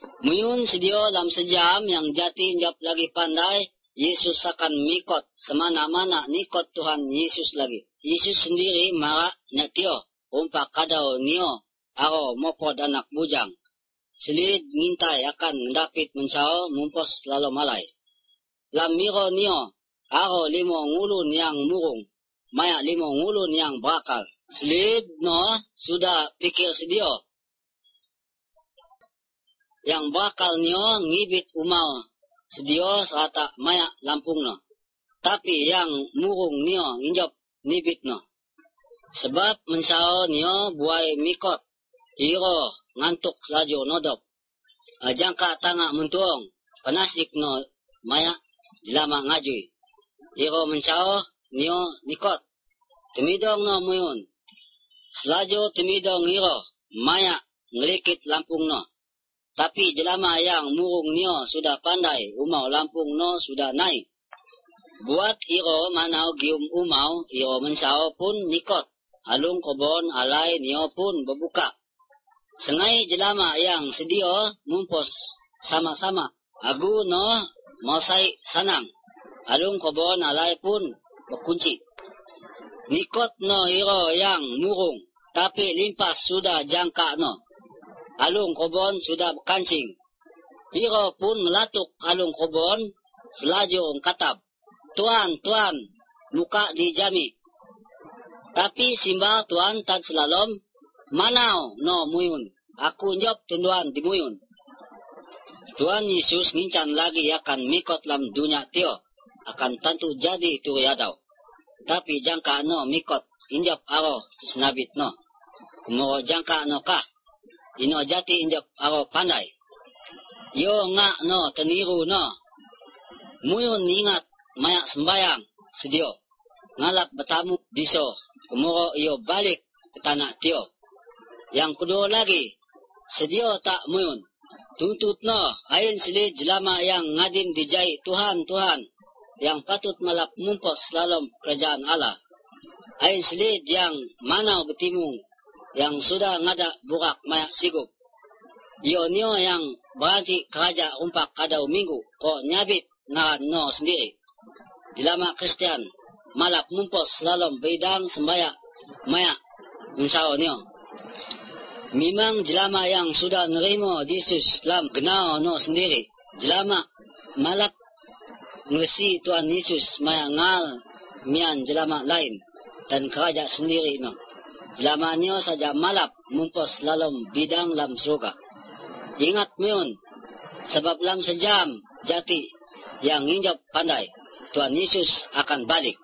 Muyun sedio dalam sejam yang jati njap lagi pandai, Yesus akan mikot semana-mana nikot Tuhan Yesus lagi. Yesus sendiri marak nyatio, umpak kadau nio, aro mopod anak bujang. Selid ngintai akan dapit mencao mumpos lalu malay. Lam miro nio, aro limo ngulun yang murung, maya limo ngulun yang bakal. Selid no sudah pikir sedio. Yang bakal nio ngibit umau sedio serata maya lampung no. Tapi yang murung nio nginjop nibit no. Sebab mencao nio buai mikot, iro ngantuk laju nodop. Jangka tangak mentuong, panasik no maya dilama ngajui. Iro mencao nio nikot. Temidong no muyun. Selaju temidong iro, maya ngelikit lampung no. Tapi jelama yang murung nio sudah pandai, umau lampung no sudah naik. Buat iro manau gium umau, iro mencao pun nikot. Alung kobon alai nio pun berbuka. Sengai jelama yang sedio mumpos sama-sama. Agu no mosai sanang. Alung kobon alai pun berkunci. Nikot no iro yang murung, tapi limpas sudah jangka no. Alung kobon sudah berkancing. Iro pun melatuk alung kobon selaju katab. Tuan, tuan, muka dijami. Tapi simba tuan tan selalom, manau no muyun. Aku njop tunduan di muyun. Tuan Yesus ngincan lagi akan mikot lam dunia tio. Akan tentu jadi turiadau. Tapi jangka no mikot injap aro senabit no. Kumoro jangka no kah. Ino jati injap aro pandai. Yo nga no teniru no. Muyun ingat mayak sembayang sedio. Ngalap bertamu diso. Kumoro iyo balik ke tanah tio. Yang kedua lagi, sedio tak muyun. Tuntut no, ayin silid jelama yang ngadim dijai Tuhan, Tuhan. Yang patut malap mumpos dalam kerajaan Allah. Ayin silid yang manau betimung. Yang sudah ngada burak mayak sigup. Iyo nio yang berarti keraja umpak kadau minggu. Ko nyabit ngaran no sendiri. Jelama Kristian malap mumpos dalam bidang sembayak mayak unsao nio. Memang jelama yang sudah nerimo Yesus dalam genao no sendiri. Jelama malap ngesi Tuhan Yesus mayak ngal mian jelama lain. Dan keraja sendiri no. Jelama nio saja malap mumpos dalam bidang dalam surga. Ingat miun, sebab dalam sejam jati yang injap pandai, Tuhan Yesus akan balik.